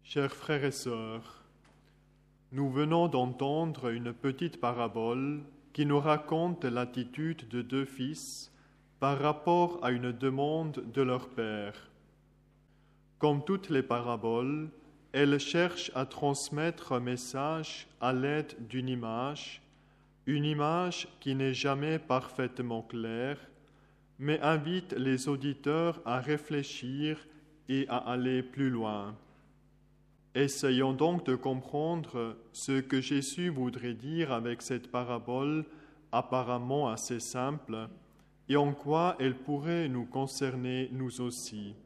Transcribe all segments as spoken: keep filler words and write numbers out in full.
Chers frères et sœurs, nous venons d'entendre une petite parabole qui nous raconte l'attitude de deux fils par rapport à une demande de leur père. Comme toutes les paraboles, elle cherche à transmettre un message à l'aide d'une image, une image qui n'est jamais parfaitement claire, mais invite les auditeurs à réfléchir et à aller plus loin. Essayons donc de comprendre ce que Jésus voudrait dire avec cette parabole apparemment assez simple et en quoi elle pourrait nous concerner nous aussi.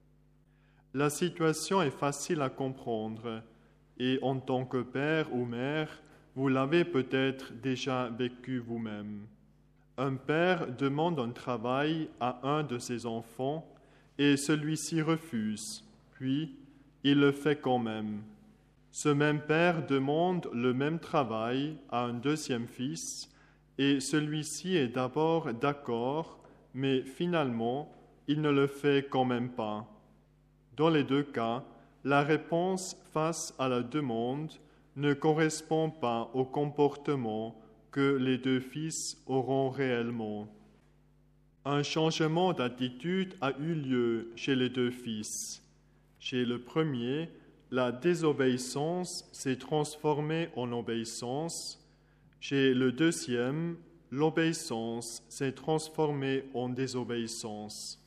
La situation est facile à comprendre et en tant que père ou mère, vous l'avez peut-être déjà vécu vous-même. Un père demande un travail à un de ses enfants et celui-ci refuse, puis il le fait quand même. Ce même père demande le même travail à un deuxième fils et celui-ci est d'abord d'accord, mais finalement, il ne le fait quand même pas. Dans les deux cas, la réponse face à la demande ne correspond pas au comportement que les deux fils auront réellement. Un changement d'attitude a eu lieu chez les deux fils. Chez le premier, la désobéissance s'est transformée en obéissance. Chez le deuxième, l'obéissance s'est transformée en désobéissance.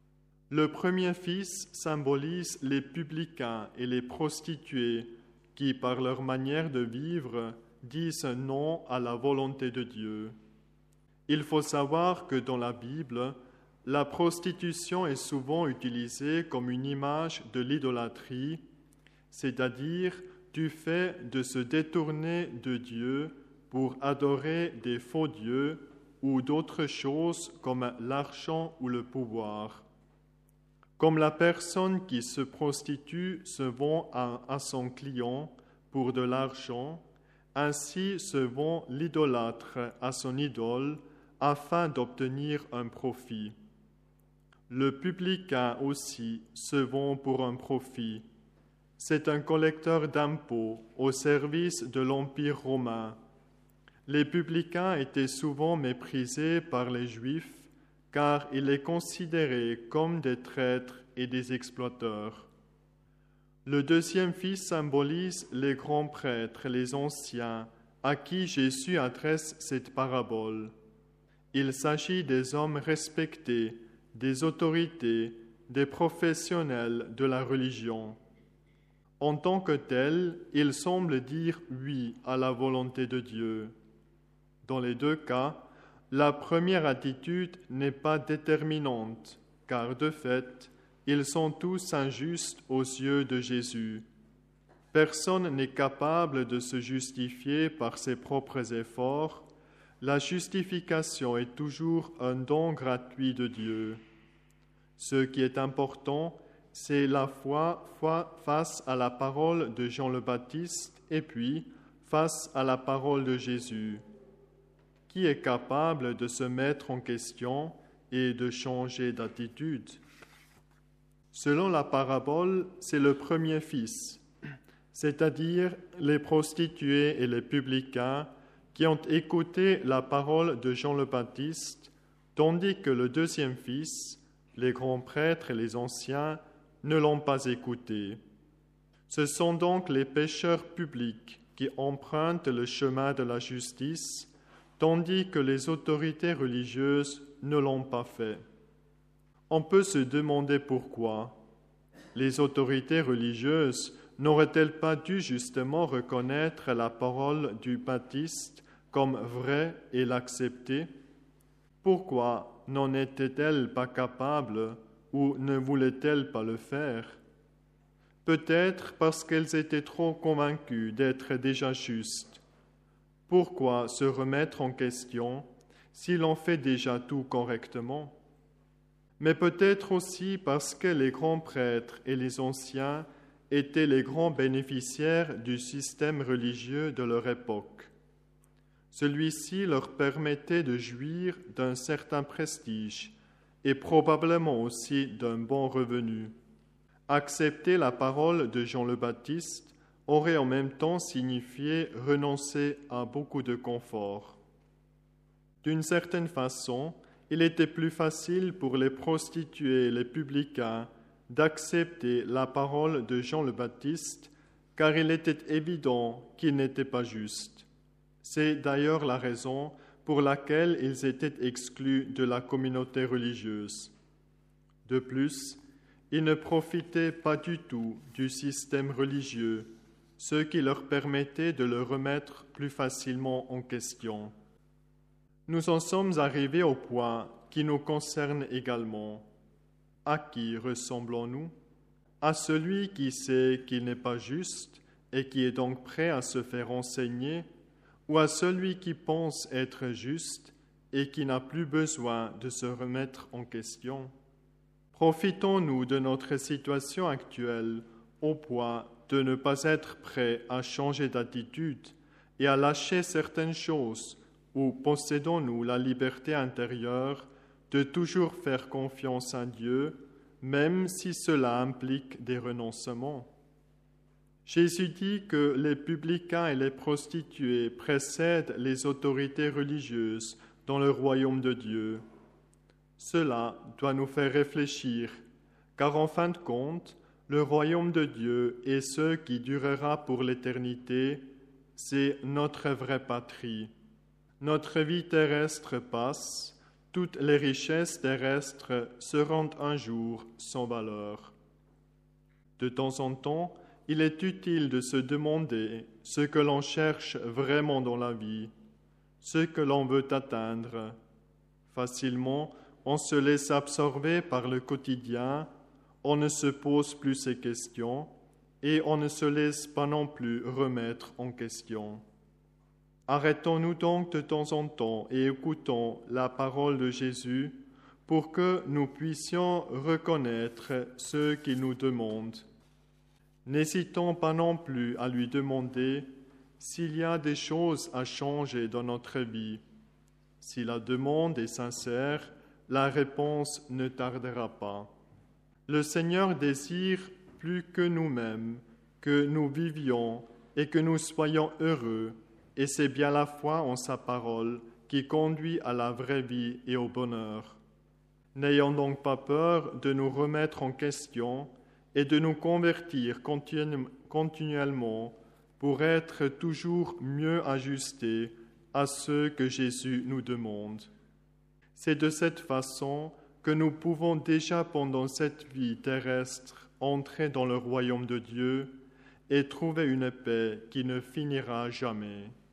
Le premier fils symbolise les publicains et les prostituées qui, par leur manière de vivre, disent non à la volonté de Dieu. Il faut savoir que dans la Bible, la prostitution est souvent utilisée comme une image de l'idolâtrie, c'est-à-dire du fait de se détourner de Dieu pour adorer des faux dieux ou d'autres choses comme l'argent ou le pouvoir. Comme la personne qui se prostitue se vend à, à son client pour de l'argent, ainsi se vend l'idolâtre à son idole afin d'obtenir un profit. Le publicain aussi se vend pour un profit. C'est un collecteur d'impôts au service de l'Empire romain. Les publicains étaient souvent méprisés par les Juifs car ils les considéraient comme des traîtres et des exploiteurs. Le deuxième fils symbolise les grands prêtres, les anciens, à qui Jésus adresse cette parabole. Il s'agit des hommes respectés, des autorités, des professionnels de la religion. En tant que tels, ils semblent dire oui à la volonté de Dieu. Dans les deux cas, la première attitude n'est pas déterminante, car de fait, ils sont tous injustes aux yeux de Jésus. Personne n'est capable de se justifier par ses propres efforts. La justification est toujours un don gratuit de Dieu. Ce qui est important, c'est la foi, foi face à la parole de Jean le Baptiste et puis face à la parole de Jésus. Qui est capable de se mettre en question et de changer d'attitude? Selon la parabole, c'est le premier fils, c'est-à-dire les prostituées et les publicains qui ont écouté la parole de Jean le Baptiste, tandis que le deuxième fils, les grands prêtres et les anciens, ne l'ont pas écouté. Ce sont donc les pécheurs publics qui empruntent le chemin de la justice, tandis que les autorités religieuses ne l'ont pas fait. On peut se demander pourquoi. Les autorités religieuses n'auraient-elles pas dû justement reconnaître la parole du Baptiste comme vraie et l'accepter? Pourquoi n'en étaient-elles pas capables ou ne voulaient-elles pas le faire? Peut-être parce qu'elles étaient trop convaincues d'être déjà justes. Pourquoi se remettre en question si l'on fait déjà tout correctement? Mais peut-être aussi parce que les grands prêtres et les anciens étaient les grands bénéficiaires du système religieux de leur époque. Celui-ci leur permettait de jouir d'un certain prestige et probablement aussi d'un bon revenu. Accepter la parole de Jean le Baptiste aurait en même temps signifié renoncer à beaucoup de confort. D'une certaine façon, il était plus facile pour les prostituées et les publicains d'accepter la parole de Jean le Baptiste, car il était évident qu'il n'était pas juste. C'est d'ailleurs la raison pour laquelle ils étaient exclus de la communauté religieuse. De plus, ils ne profitaient pas du tout du système religieux, ce qui leur permettait de le remettre plus facilement en question. Nous en sommes arrivés au point qui nous concerne également. À qui ressemblons-nous? À celui qui sait qu'il n'est pas juste et qui est donc prêt à se faire enseigner, ou à celui qui pense être juste et qui n'a plus besoin de se remettre en question? Profitons-nous de notre situation actuelle au point de ne pas être prêts à changer d'attitude et à lâcher certaines choses, ou possédons-nous la liberté intérieure de toujours faire confiance à Dieu, même si cela implique des renoncements? Jésus dit que les publicains et les prostituées précèdent les autorités religieuses dans le royaume de Dieu. Cela doit nous faire réfléchir, car en fin de compte, le royaume de Dieu est ce qui durera pour l'éternité, c'est notre vraie patrie. Notre vie terrestre passe, toutes les richesses terrestres seront un jour sans valeur. De temps en temps, il est utile de se demander ce que l'on cherche vraiment dans la vie, ce que l'on veut atteindre. Facilement, on se laisse absorber par le quotidien, on ne se pose plus ces questions et on ne se laisse pas non plus remettre en question. Arrêtons-nous donc de temps en temps et écoutons la parole de Jésus pour que nous puissions reconnaître ce qu'il nous demande. N'hésitons pas non plus à lui demander s'il y a des choses à changer dans notre vie. Si la demande est sincère, la réponse ne tardera pas. Le Seigneur désire plus que nous-mêmes que nous vivions et que nous soyons heureux, et c'est bien la foi en sa parole qui conduit à la vraie vie et au bonheur. N'ayons donc pas peur de nous remettre en question et de nous convertir continu- continuellement pour être toujours mieux ajustés à ce que Jésus nous demande. C'est de cette façon que nous pouvons déjà pendant cette vie terrestre entrer dans le royaume de Dieu et trouver une paix qui ne finira jamais.